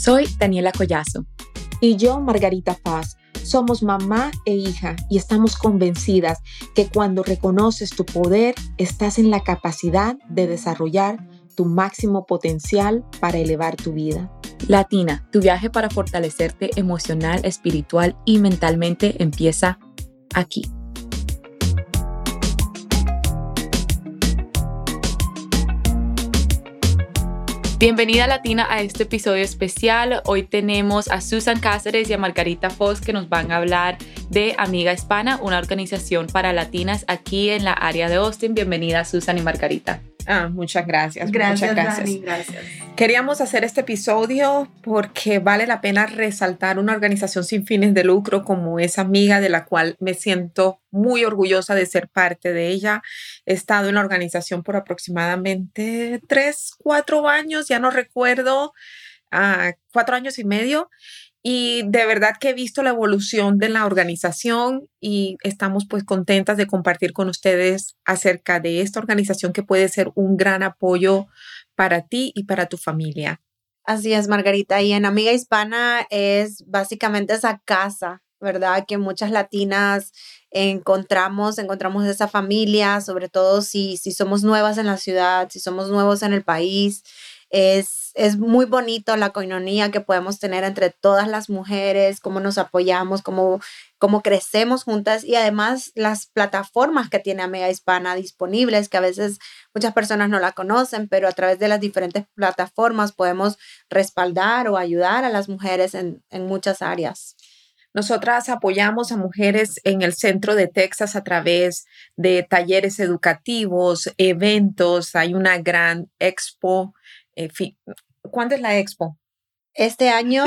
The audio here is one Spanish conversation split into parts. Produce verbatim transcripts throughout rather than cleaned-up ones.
Soy Daniela Collazo. Y yo, Margarita Paz. Somos mamá e hija y estamos convencidas que cuando reconoces tu poder, estás en la capacidad de desarrollar tu máximo potencial para elevar tu vida. Latina, tu viaje para fortalecerte emocional, espiritual y mentalmente empieza aquí. Bienvenida Latina a este episodio especial. Hoy tenemos a Susan Cáceres y a Margarita Foz que nos van a hablar de Amiga Hispana, una organización para latinas aquí en la área de Austin. Bienvenida Susan y Margarita. Ah, muchas gracias. Gracias, muchas gracias. Dani, gracias. Queríamos hacer este episodio porque vale la pena resaltar una organización sin fines de lucro como es Amiga, de la cual me siento muy orgullosa de ser parte de ella. He estado en la organización por aproximadamente tres, cuatro años, ya no recuerdo, uh, cuatro años y medio. Y de verdad que he visto la evolución de la organización y estamos pues contentas de compartir con ustedes acerca de esta organización que puede ser un gran apoyo para ti y para tu familia. Así es, Margarita. Y en Amiga Hispana es básicamente esa casa, ¿verdad? Que muchas latinas encontramos, encontramos esa familia, sobre todo si, si somos nuevas en la ciudad, si somos nuevos en el país. Es, es muy bonito la coinonía que podemos tener entre todas las mujeres, cómo nos apoyamos, cómo, cómo crecemos juntas y además las plataformas que tiene Amiga Hispana disponibles, que a veces muchas personas no la conocen, pero a través de las diferentes plataformas podemos respaldar o ayudar a las mujeres en, en muchas áreas. Nosotras apoyamos a mujeres en el centro de Texas a través de talleres educativos, eventos. Hay una gran expo. Eh, fi- ¿Cuándo es la expo? Este año,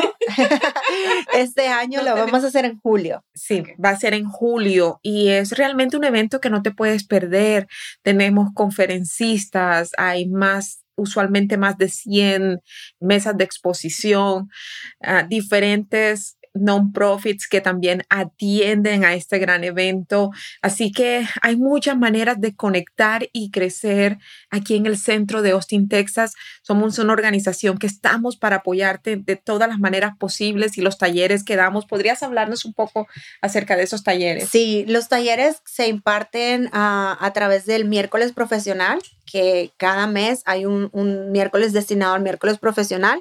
este año lo vamos a hacer en julio. Sí, va a ser en julio y es realmente un evento que no te puedes perder. Tenemos conferencistas, hay más, usualmente más de cien mesas de exposición, uh, diferentes non-profits que también atienden a este gran evento. Así que hay muchas maneras de conectar y crecer aquí en el centro de Austin, Texas. Somos una organización que estamos para apoyarte de todas las maneras posibles y los talleres que damos. ¿Podrías hablarnos un poco acerca de esos talleres? Sí, los talleres se imparten uh, a través del miércoles profesional, que cada mes hay un, un miércoles destinado al miércoles profesional.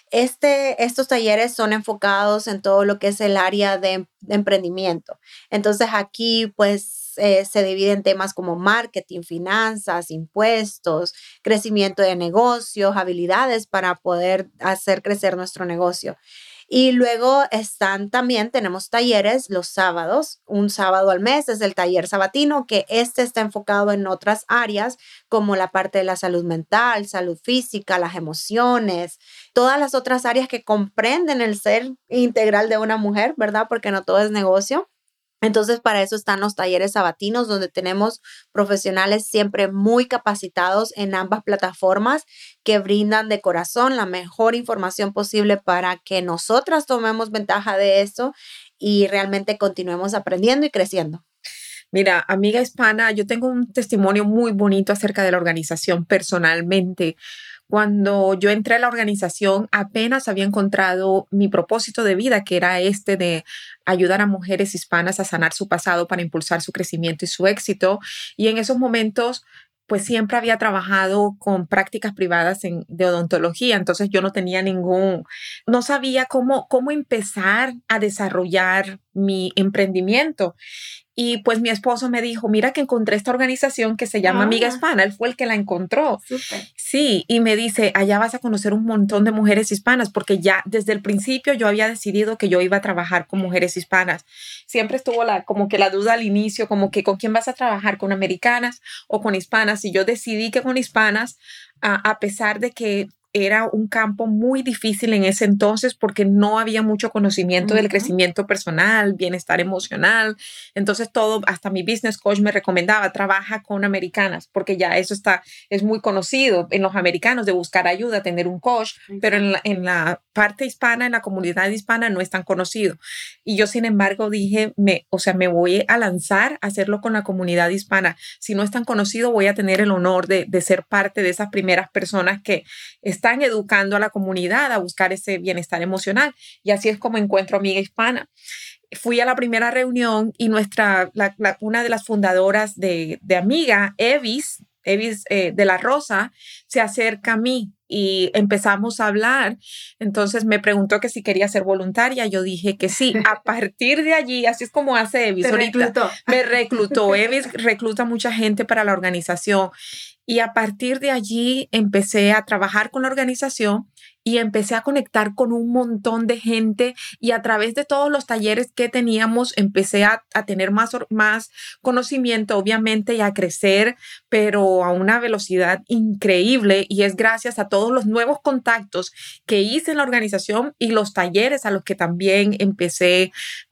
Este, estos talleres son enfocados en todo lo que es el área de, de emprendimiento. Entonces aquí pues eh, se dividen temas como marketing, finanzas, impuestos, crecimiento de negocios, habilidades para poder hacer crecer nuestro negocio. Y luego están también, tenemos talleres los sábados, un sábado al mes es el taller sabatino, que este está enfocado en otras áreas como la parte de la salud mental, salud física, las emociones, todas las otras áreas que comprenden el ser integral de una mujer, ¿verdad? Porque no todo es negocio. Entonces, para eso están los talleres sabatinos, donde tenemos profesionales siempre muy capacitados en ambas plataformas que brindan de corazón la mejor información posible para que nosotras tomemos ventaja de eso y realmente continuemos aprendiendo y creciendo. Mira, Amiga Hispana, yo tengo un testimonio muy bonito acerca de la organización personalmente. Cuando yo entré a la organización, apenas había encontrado mi propósito de vida, que era este de ayudar a mujeres hispanas a sanar su pasado para impulsar su crecimiento y su éxito. Y en esos momentos, pues siempre había trabajado con prácticas privadas en, de odontología, entonces yo no tenía ningún, no sabía cómo, cómo empezar a desarrollar mi emprendimiento. Y pues mi esposo me dijo, mira que encontré esta organización que se llama ah. Amiga Hispana. Él fue el que la encontró. Súper. Sí, y me dice, allá vas a conocer un montón de mujeres hispanas, porque ya desde el principio yo había decidido que yo iba a trabajar con mujeres hispanas. Siempre estuvo la, como que la duda al inicio, como que con quién vas a trabajar, con americanas o con hispanas. Y yo decidí que con hispanas, uh, a pesar de que era un campo muy difícil en ese entonces porque no había mucho conocimiento uh-huh. del crecimiento personal, bienestar emocional. Entonces todo, hasta mi business coach me recomendaba, trabaja con americanas, porque ya eso está, es muy conocido en los americanos de buscar ayuda, tener un coach, uh-huh. pero en la, en la parte hispana, en la comunidad hispana no es tan conocido. Y yo, sin embargo, dije, me, o sea, me voy a lanzar a hacerlo con la comunidad hispana. Si no es tan conocido, voy a tener el honor de, de ser parte de esas primeras personas que están están educando a la comunidad a buscar ese bienestar emocional. Y así es como encuentro Amiga Hispana. Fui a la primera reunión y nuestra, la, la, una de las fundadoras de, de Amiga, Evis, Evis eh, de la Rosa, se acerca a mí y empezamos a hablar. Entonces me preguntó que si quería ser voluntaria. Yo dije que sí. A partir de allí, así es como hace Evis. Te ahorita reclutó. Me reclutó. Evis recluta mucha gente para la organización. Y a partir de allí empecé a trabajar con la organización y empecé a conectar con un montón de gente, y a través de todos los talleres que teníamos empecé a, a tener más, más conocimiento, obviamente, y a crecer, pero a una velocidad increíble, y es gracias a todos los nuevos contactos que hice en la organización y los talleres a los que también empecé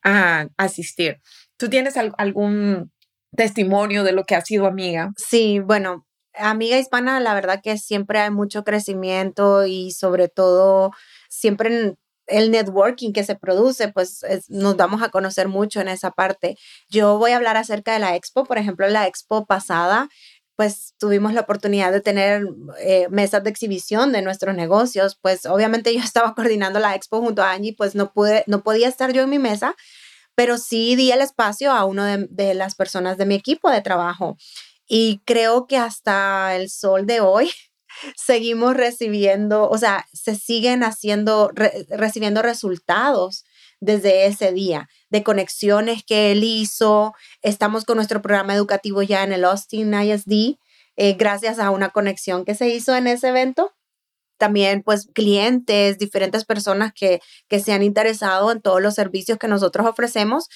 a asistir. ¿Tú tienes al, algún testimonio de lo que ha sido Amiga? Sí, bueno, Amiga Hispana, la verdad que siempre hay mucho crecimiento y sobre todo siempre en el networking que se produce, pues es, nos damos a conocer mucho en esa parte. Yo voy a hablar acerca de la expo. Por ejemplo, la expo pasada, pues tuvimos la oportunidad de tener eh, mesas de exhibición de nuestros negocios. Pues obviamente yo estaba coordinando la expo junto a Angie, pues no pude, no podía estar yo en mi mesa, pero sí di el espacio a uno de, de las personas de mi equipo de trabajo. Y creo que hasta el sol de hoy seguimos recibiendo, o sea, se siguen haciendo, re, recibiendo resultados desde ese día, de conexiones que él hizo. Estamos con nuestro programa educativo ya en el Austin I S D, eh, gracias a una conexión que se hizo en ese evento. También, pues, clientes, diferentes personas que, que se han interesado en todos los servicios que nosotros ofrecemos.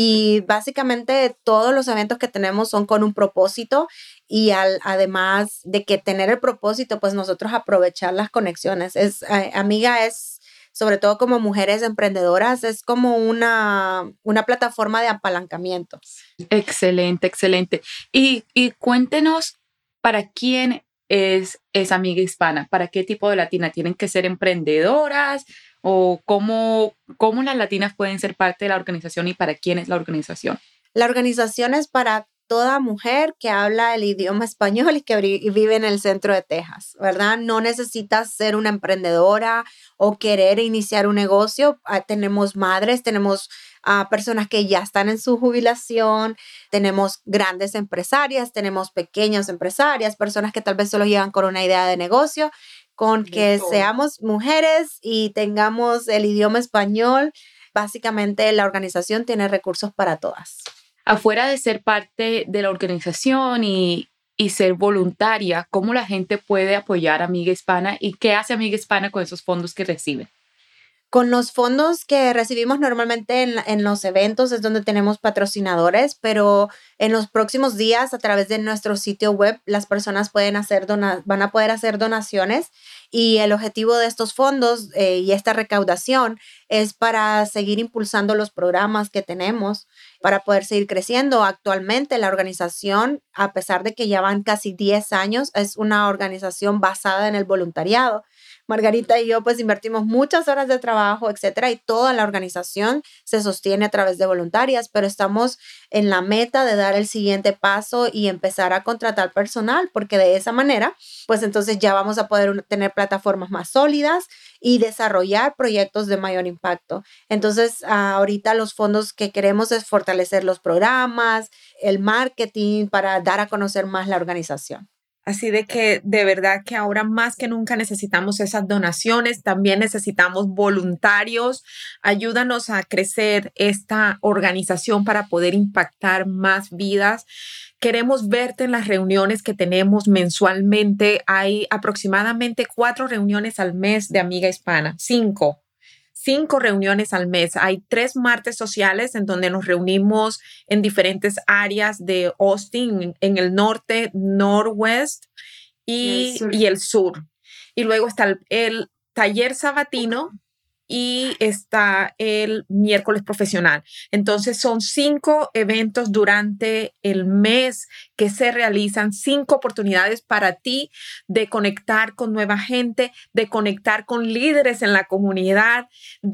Y básicamente todos los eventos que tenemos son con un propósito, y al, además de que tener el propósito, pues nosotros aprovechar las conexiones. Es, eh, Amiga es, sobre todo como mujeres emprendedoras, es como una, una plataforma de apalancamiento. Excelente, excelente. Y, y cuéntenos, ¿para quién es, es Amiga Hispana? ¿Para qué tipo de latina? ¿Tienen que ser emprendedoras? ¿O cómo, cómo las latinas pueden ser parte de la organización y para quién es la organización? La organización es para toda mujer que habla el idioma español y que vive en el centro de Texas, ¿verdad? No necesitas ser una emprendedora o querer iniciar un negocio. Uh, tenemos madres, tenemos uh, personas que ya están en su jubilación, tenemos grandes empresarias, tenemos pequeñas empresarias, personas que tal vez solo llegan con una idea de negocio. Con que seamos mujeres y tengamos el idioma español, básicamente la organización tiene recursos para todas. Afuera de ser parte de la organización y, y ser voluntaria, ¿cómo la gente puede apoyar a Amiga Hispana y qué hace Amiga Hispana con esos fondos que recibe? Con los fondos que recibimos normalmente en, en los eventos es donde tenemos patrocinadores, pero en los próximos días a través de nuestro sitio web las personas pueden hacer dona- van a poder hacer donaciones, y el objetivo de estos fondos eh, y esta recaudación es para seguir impulsando los programas que tenemos, para poder seguir creciendo. Actualmente la organización, a pesar de que ya van casi diez años, es una organización basada en el voluntariado. Margarita y yo pues invertimos muchas horas de trabajo, etcétera, y toda la organización se sostiene a través de voluntarias, pero estamos en la meta de dar el siguiente paso y empezar a contratar personal, porque de esa manera pues entonces ya vamos a poder tener plataformas más sólidas y desarrollar proyectos de mayor impacto. Entonces ahorita los fondos que queremos es fortalecer los programas, el marketing para dar a conocer más la organización. Así de que de verdad que ahora más que nunca necesitamos esas donaciones, también necesitamos voluntarios. Ayúdanos a crecer esta organización para poder impactar más vidas. Queremos verte en las reuniones que tenemos mensualmente. Hay aproximadamente cuatro reuniones al mes de Amiga Hispana, cinco. Cinco reuniones al mes. Hay tres martes sociales en donde nos reunimos en diferentes áreas de Austin, en el norte, northwest y, y el sur. Y luego está el, el taller sabatino y está el miércoles profesional. Entonces son cinco eventos durante el mes que se realizan, cinco oportunidades para ti de conectar con nueva gente, de conectar con líderes en la comunidad,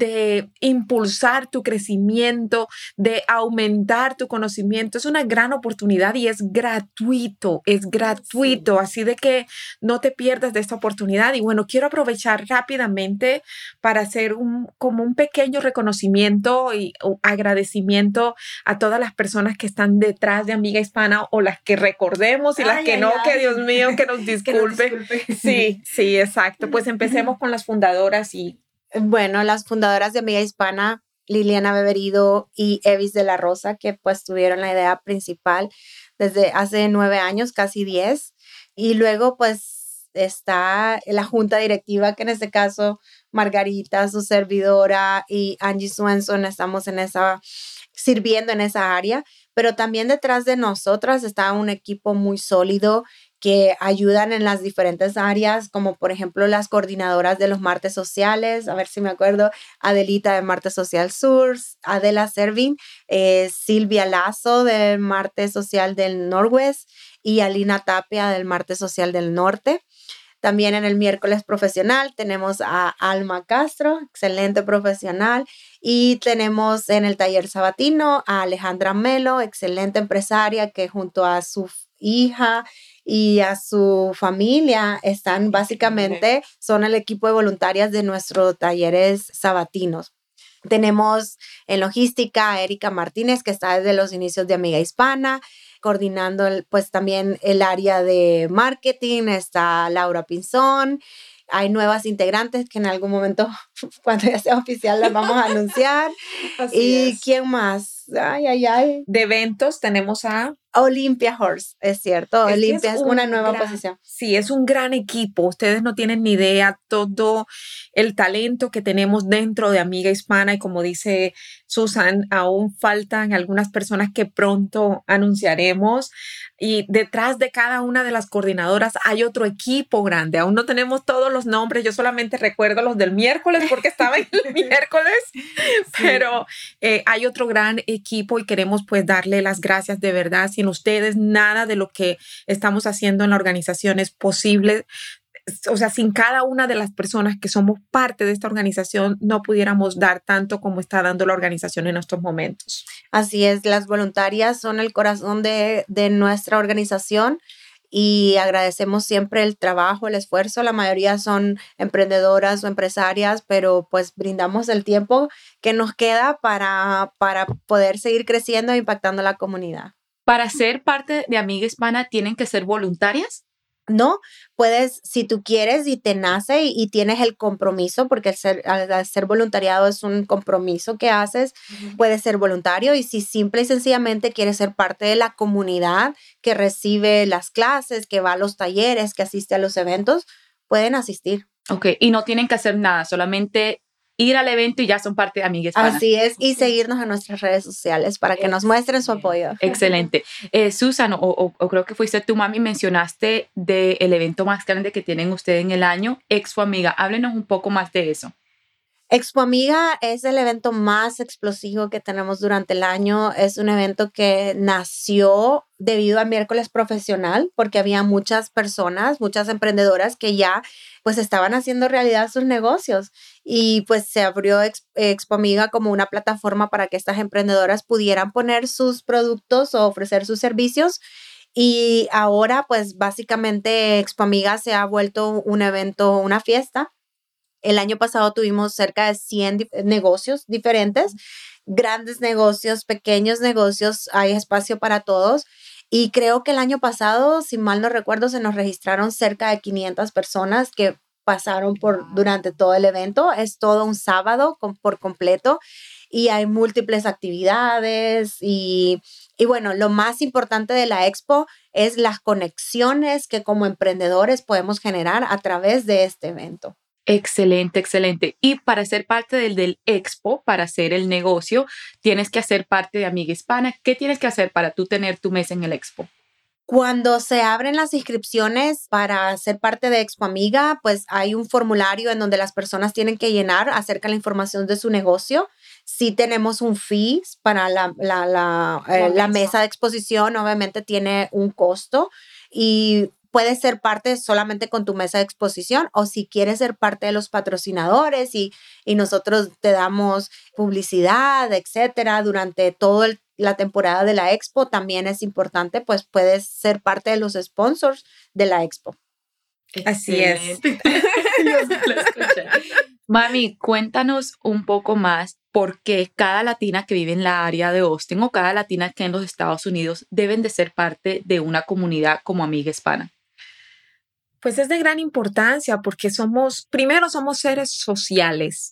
de impulsar tu crecimiento, de aumentar tu conocimiento. Es una gran oportunidad y es gratuito, es gratuito. Sí. Así de que no te pierdas de esta oportunidad. Y bueno, quiero aprovechar rápidamente para hacer un, como un pequeño reconocimiento y agradecimiento a todas las personas que están detrás de Amiga Hispana o las que recordemos y ay, las que ay, no, ay. que Dios mío, que nos disculpe. que nos disculpe. Sí, sí, exacto. Pues empecemos con las fundadoras y... Bueno, las fundadoras de Amiga Hispana, Liliana Beberido y Evis de la Rosa, que pues tuvieron la idea principal desde hace nueve años, casi diez. Y luego pues está la junta directiva, que en este caso Margarita, su servidora, y Angie Swenson, estamos en esa, sirviendo en esa área. Pero también detrás de nosotras está un equipo muy sólido que ayudan en las diferentes áreas, como por ejemplo las coordinadoras de los martes sociales, a ver si me acuerdo, Adelita de Martes Social Sur, Adela Servin, eh, Silvia Lazo del Martes Social del Norwest y Alina Tapia del Martes Social del Norte. También en el miércoles profesional tenemos a Alma Castro, excelente profesional, y tenemos en el taller sabatino a Alejandra Melo, excelente empresaria que junto a su hija y a su familia están básicamente, son el equipo de voluntarias de nuestros talleres sabatinos. Tenemos en logística a Erika Martínez, que está desde los inicios de Amiga Hispana, coordinando el, pues también el área de marketing. Está Laura Pinzón. Hay nuevas integrantes que en algún momento, cuando ya sea oficial, las vamos a anunciar. Así ¿Y es. ¿Quién más? Ay, ay, ay. De eventos tenemos a... Olympia Horse, es cierto. Es Olympia es, es una nueva gran, posición. Sí, es un gran equipo. Ustedes no tienen ni idea todo el talento que tenemos dentro de Amiga Hispana. Y como dice Susan, aún faltan algunas personas que pronto anunciaremos. Y detrás de cada una de las coordinadoras hay otro equipo grande. Aún no tenemos todos los nombres. Yo solamente recuerdo los del miércoles porque estaba en el miércoles. Sí. Pero eh, hay otro gran equipo y queremos pues darle las gracias de verdad. Sin ustedes, nada de lo que estamos haciendo en la organización es posible. O sea, sin cada una de las personas que somos parte de esta organización, no pudiéramos dar tanto como está dando la organización en estos momentos. Así es, las voluntarias son el corazón de, de nuestra organización y agradecemos siempre el trabajo, el esfuerzo. La mayoría son emprendedoras o empresarias, pero pues brindamos el tiempo que nos queda para, para poder seguir creciendo e impactando a la comunidad. ¿Para ser parte de Amiga Hispana tienen que ser voluntarias? No, puedes, si tú quieres y te nace y, y tienes el compromiso, porque el ser, al ser voluntariado es un compromiso que haces, uh-huh. Puedes ser voluntario. Y si simple y sencillamente quieres ser parte de la comunidad que recibe las clases, que va a los talleres, que asiste a los eventos, pueden asistir. Ok, y no tienen que hacer nada, solamente ir al evento y ya son parte de Amiga Hispana. Así es, y seguirnos en nuestras redes sociales para que nos muestren su apoyo. Excelente. Eh, Susan, o, o, o creo que fuiste tú, mami, mencionaste del evento más grande que tienen ustedes en el año, Expo Amiga. Háblenos un poco más de eso. Expo Amiga es el evento más explosivo que tenemos durante el año. Es un evento que nació debido al miércoles profesional, porque había muchas personas, muchas emprendedoras que ya pues estaban haciendo realidad sus negocios. Y pues se abrió Expo Amiga como una plataforma para que estas emprendedoras pudieran poner sus productos o ofrecer sus servicios. Y ahora pues básicamente Expo Amiga se ha vuelto un evento, una fiesta. El año pasado tuvimos cerca de cien dif- negocios diferentes, grandes negocios, pequeños negocios, hay espacio para todos. Y creo que el año pasado, si mal no recuerdo, se nos registraron cerca de quinientas personas que pasaron por durante todo el evento. Es todo un sábado con, por completo y hay múltiples actividades y, y bueno, lo más importante de la expo es las conexiones que como emprendedores podemos generar a través de este evento. Excelente, excelente. Y para ser parte del, del expo, para hacer el negocio, tienes que hacer parte de Amiga Hispana. ¿Qué tienes que hacer para tú tener tu mesa en el expo? Cuando se abren las inscripciones para ser parte de Expo Amiga, pues hay un formulario en donde las personas tienen que llenar acerca de la información de su negocio. Sí tenemos un fee para la, la, la, eh, la, la mesa de exposición, obviamente tiene un costo y puedes ser parte solamente con tu mesa de exposición o si quieres ser parte de los patrocinadores y, y nosotros te damos publicidad, etcétera, durante todo el la temporada de la expo también es importante, pues puedes ser parte de los sponsors de la expo. Así es. Mami, cuéntanos un poco más por qué cada latina que vive en la área de Austin o cada latina que en los Estados Unidos deben de ser parte de una comunidad como Amiga Hispana. Pues es de gran importancia porque somos, primero somos seres sociales.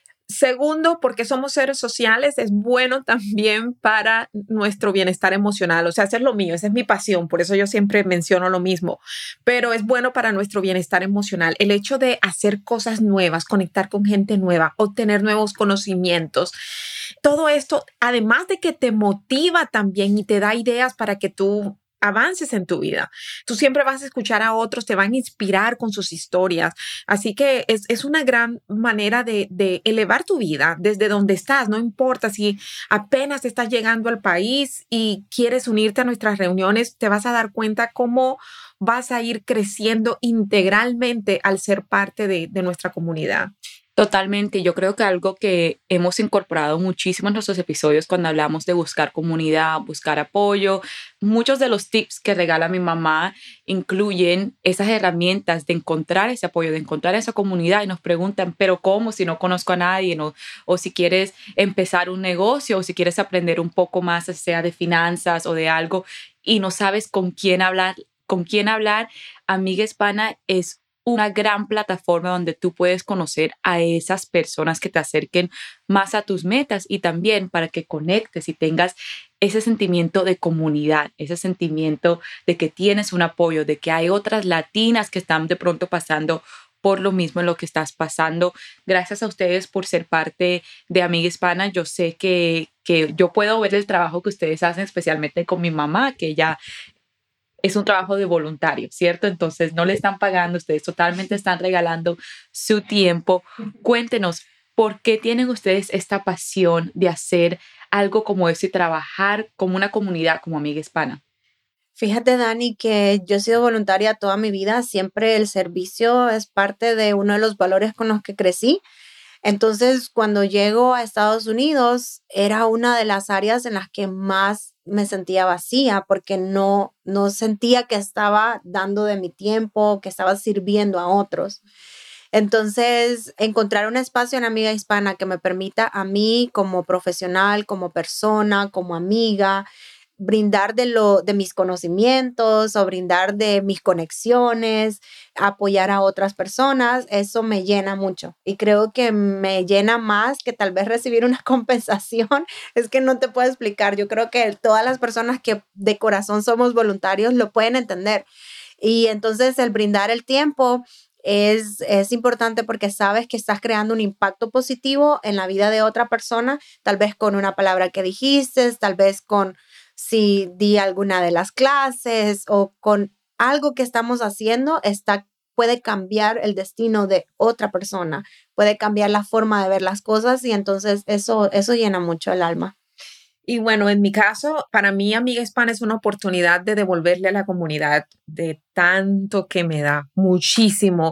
Segundo, porque somos seres sociales, es bueno también para nuestro bienestar emocional. O sea, eso es lo mío, esa es mi pasión, por eso yo siempre menciono lo mismo, pero es bueno para nuestro bienestar emocional. El hecho de hacer cosas nuevas, conectar con gente nueva, obtener nuevos conocimientos, todo esto, además de que te motiva también y te da ideas para que tú avances en tu vida. Tú siempre vas a escuchar a otros, te van a inspirar con sus historias. Así que es, es una gran manera de, de elevar tu vida desde donde estás. No importa si apenas estás llegando al país y quieres unirte a nuestras reuniones, te vas a dar cuenta cómo vas a ir creciendo integralmente al ser parte de, de nuestra comunidad. Totalmente. Yo creo que algo que hemos incorporado muchísimo en nuestros episodios cuando hablamos de buscar comunidad, buscar apoyo, muchos de los tips que regala mi mamá incluyen esas herramientas de encontrar ese apoyo, de encontrar esa comunidad y nos preguntan, pero ¿cómo si no conozco a nadie? ¿No? O si quieres empezar un negocio o si quieres aprender un poco más, sea de finanzas o de algo y no sabes con quién hablar, con quién hablar, Amiga Hispana es una gran plataforma donde tú puedes conocer a esas personas que te acerquen más a tus metas y también para que conectes y tengas ese sentimiento de comunidad, ese sentimiento de que tienes un apoyo, de que hay otras latinas que están de pronto pasando por lo mismo en lo que estás pasando. Gracias a ustedes por ser parte de Amiga Hispana. Yo sé que, que yo puedo ver el trabajo que ustedes hacen, especialmente con mi mamá, que ella es un trabajo de voluntario, ¿cierto? Entonces no le están pagando, ustedes totalmente están regalando su tiempo. Cuéntenos, ¿por qué tienen ustedes esta pasión de hacer algo como eso y trabajar como una comunidad como Amiga Hispana? Fíjate, Dani, que yo he sido voluntaria toda mi vida. Siempre el servicio es parte de uno de los valores con los que crecí. Entonces, cuando llego a Estados Unidos, era una de las áreas en las que más me sentía vacía porque no, no sentía que estaba dando de mi tiempo, que estaba sirviendo a otros. Entonces, encontrar un espacio en Amiga Hispana que me permita a mí como profesional, como persona, como amiga, brindar de, lo, de mis conocimientos o brindar de mis conexiones, apoyar a otras personas, eso me llena mucho y creo que me llena más que tal vez recibir una compensación. Es que no te puedo explicar. Yo creo que todas las personas que de corazón somos voluntarios lo pueden entender y entonces el brindar el tiempo Es, es importante porque sabes que estás creando un impacto positivo en la vida de otra persona, tal vez con una palabra que dijiste, tal vez con si di alguna de las clases o con algo que estamos haciendo, está, puede cambiar el destino de otra persona, puede cambiar la forma de ver las cosas y entonces eso, eso llena mucho el alma. Y bueno, en mi caso, para mí Amiga Hispana es una oportunidad de devolverle a la comunidad de tanto que me da, muchísimo.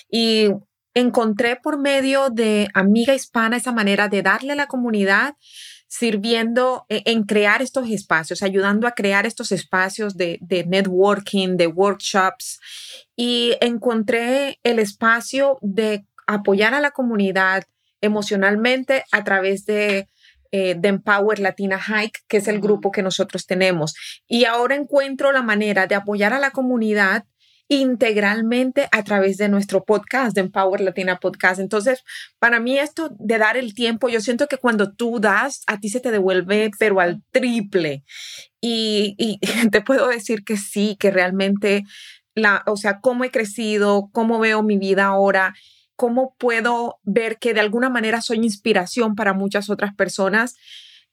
Y encontré por medio de Amiga Hispana esa manera de darle a la comunidad sirviendo en crear estos espacios, ayudando a crear estos espacios de, de networking, de workshops. Y encontré el espacio de apoyar a la comunidad emocionalmente a través de Eh, de Empower Latina Hike, que es el grupo que nosotros tenemos. Y ahora encuentro la manera de apoyar a la comunidad integralmente a través de nuestro podcast, de Empower Latina Podcast. Entonces, para mí esto de dar el tiempo, yo siento que cuando tú das, a ti se te devuelve, pero al triple. Y, y te puedo decir que sí, que realmente, la, o sea, cómo he crecido, cómo veo mi vida ahora, cómo puedo ver que de alguna manera soy inspiración para muchas otras personas.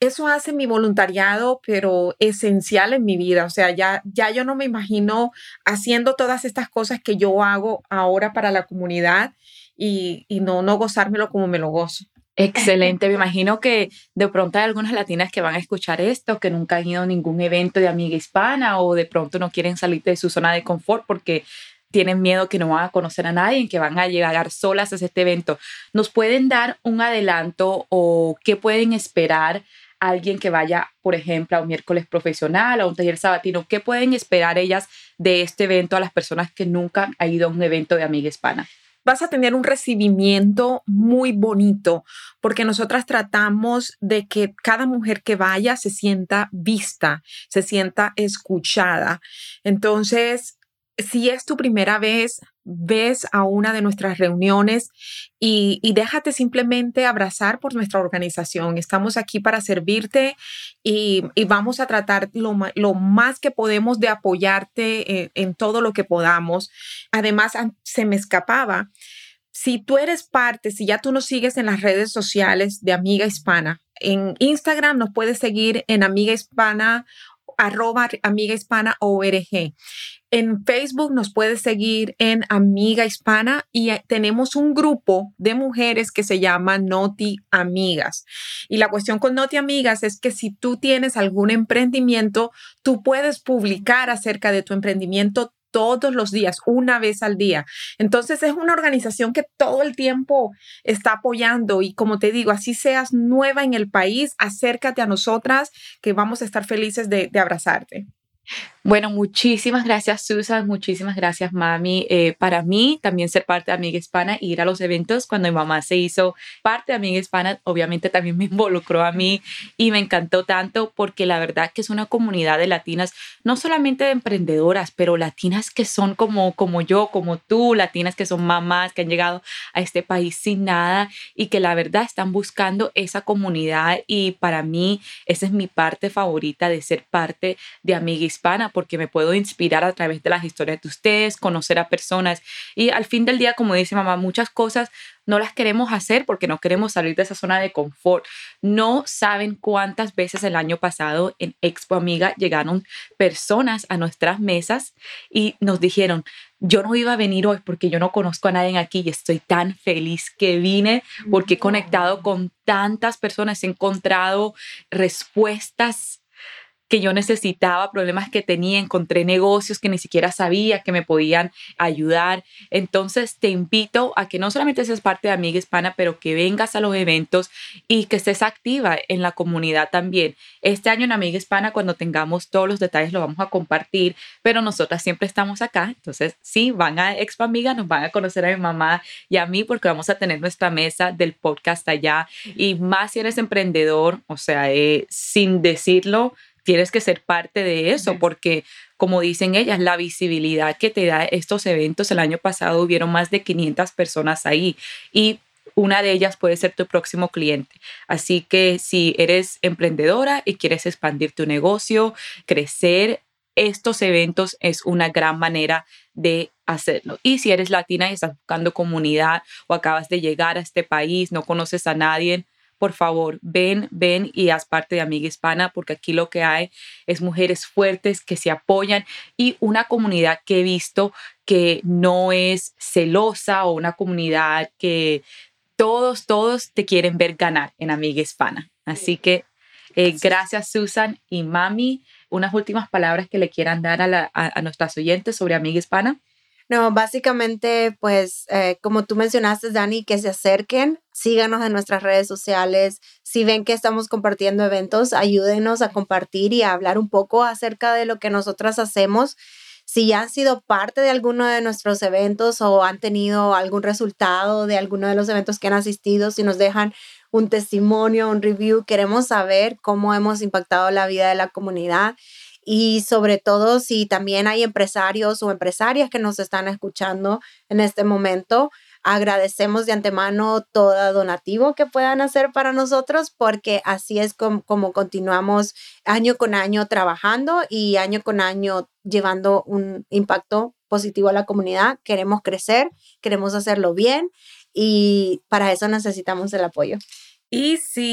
eso hace mi voluntariado, pero esencial en mi vida. O sea, ya, ya yo no me imagino haciendo todas estas cosas que yo hago ahora para la comunidad y, y no, no gozármelo como me lo gozo. Excelente, me imagino que de pronto hay algunas latinas que van a escuchar esto, que nunca han ido a ningún evento de Amiga Hispana o de pronto no quieren salir de su zona de confort porque tienen miedo que no van a conocer a nadie, que van a llegar solas a este evento. ¿Nos pueden dar un adelanto o qué pueden esperar alguien que vaya, por ejemplo, a un miércoles profesional, a un taller sabatino? ¿Qué pueden esperar ellas de este evento a las personas que nunca han ido a un evento de Amiga Hispana? Vas a tener un recibimiento muy bonito porque nosotras tratamos de que cada mujer que vaya se sienta vista, se sienta escuchada. Entonces, si es tu primera vez, ves a una de nuestras reuniones y, y déjate simplemente abrazar por nuestra organización. Estamos aquí para servirte y, y vamos a tratar lo, lo más que podemos de apoyarte en, en todo lo que podamos. Además, se me escapaba. Si tú eres parte, si ya tú nos sigues en las redes sociales de Amiga Hispana, en Instagram nos puedes seguir en Amiga Hispana, arroba Amiga Hispana O R G. En Facebook nos puedes seguir en Amiga Hispana y tenemos un grupo de mujeres que se llama Noti Amigas. Y la cuestión con Noti Amigas es que si tú tienes algún emprendimiento, tú puedes publicar acerca de tu emprendimiento todos los días, una vez al día. Entonces es una organización que todo el tiempo está apoyando y como te digo, así seas nueva en el país, acércate a nosotras que vamos a estar felices de, de abrazarte. Bueno, muchísimas gracias, Susan. Muchísimas gracias, mami. Eh, para mí, también ser parte de Amiga Hispana, ir a los eventos. Cuando mi mamá se hizo parte de Amiga Hispana, obviamente también me involucró a mí y me encantó tanto porque la verdad que es una comunidad de latinas, no solamente de emprendedoras, pero latinas que son como, como yo, como tú, latinas que son mamás, que han llegado a este país sin nada y que la verdad están buscando esa comunidad. Y para mí, esa es mi parte favorita de ser parte de Amiga Hispana, porque me puedo inspirar a través de las historias de ustedes, conocer a personas y al fin del día, como dice mamá, muchas cosas no las queremos hacer porque no queremos salir de esa zona de confort. No saben cuántas veces el año pasado en Expo Amiga llegaron personas a nuestras mesas y nos dijeron, yo no iba a venir hoy porque yo no conozco a nadie aquí y estoy tan feliz que vine porque he conectado con tantas personas, he encontrado respuestas que yo necesitaba, problemas que tenía, encontré negocios que ni siquiera sabía que me podían ayudar. Entonces te invito a que no solamente seas parte de Amiga Hispana, pero que vengas a los eventos y que estés activa en la comunidad también. Este año en Amiga Hispana, cuando tengamos todos los detalles, lo vamos a compartir, pero nosotras siempre estamos acá. Entonces, sí, van a Expo Amiga, nos van a conocer a mi mamá y a mí porque vamos a tener nuestra mesa del podcast allá. Y más si eres emprendedor, o sea, eh, sin decirlo, tienes que ser parte de eso porque, como dicen ellas, la visibilidad que te da estos eventos. El año pasado hubieron más de quinientas personas ahí y una de ellas puede ser tu próximo cliente. Así que si eres emprendedora y quieres expandir tu negocio, crecer, estos eventos es una gran manera de hacerlo. Y si eres latina y estás buscando comunidad o acabas de llegar a este país, no conoces a nadie, por favor, ven, ven y haz parte de Amiga Hispana porque aquí lo que hay es mujeres fuertes que se apoyan y una comunidad que he visto que no es celosa o una comunidad que todos, todos te quieren ver ganar en Amiga Hispana. Así que eh, gracias, Susan y mami. Unas últimas palabras que le quieran dar a, la, a, a nuestras oyentes sobre Amiga Hispana. No, básicamente, pues, eh, como tú mencionaste, Dani, que se acerquen, síganos en nuestras redes sociales. Si ven que estamos compartiendo eventos, ayúdenos a compartir y a hablar un poco acerca de lo que nosotras hacemos. Si ya han sido parte de alguno de nuestros eventos o han tenido algún resultado de alguno de los eventos que han asistido, si nos dejan un testimonio, un review, queremos saber cómo hemos impactado la vida de la comunidad. Y sobre todo, si también hay empresarios o empresarias que nos están escuchando en este momento, agradecemos de antemano todo donativo que puedan hacer para nosotros, porque así es como, como continuamos año con año trabajando y año con año llevando un impacto positivo a la comunidad. Queremos crecer, queremos hacerlo bien y para eso necesitamos el apoyo. Y si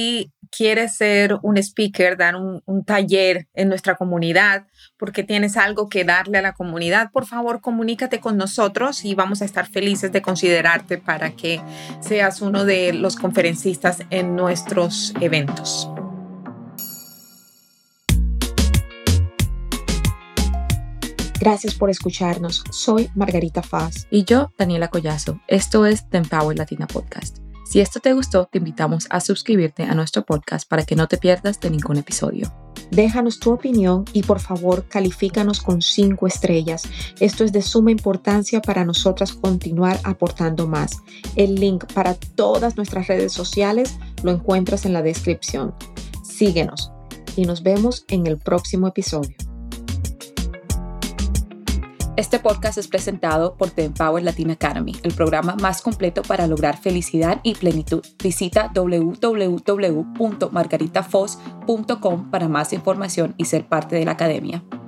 quieres ser un speaker, dar un, un taller en nuestra comunidad, porque tienes algo que darle a la comunidad, por favor, comunícate con nosotros y vamos a estar felices de considerarte para que seas uno de los conferencistas en nuestros eventos. Gracias por escucharnos. Soy Margarita Faz. Y yo, Daniela Collazo. Esto es The Empower Latina Podcast. Si esto te gustó, te invitamos a suscribirte a nuestro podcast para que no te pierdas de ningún episodio. Déjanos tu opinión y por favor califícanos con cinco estrellas. Esto es de suma importancia para nosotras continuar aportando más. El link para todas nuestras redes sociales lo encuentras en la descripción. Síguenos y nos vemos en el próximo episodio. Este podcast es presentado por The Empower Latin Academy, el programa más completo para lograr felicidad y plenitud. Visita doble u doble u doble u punto margarita foz punto com para más información y ser parte de la academia.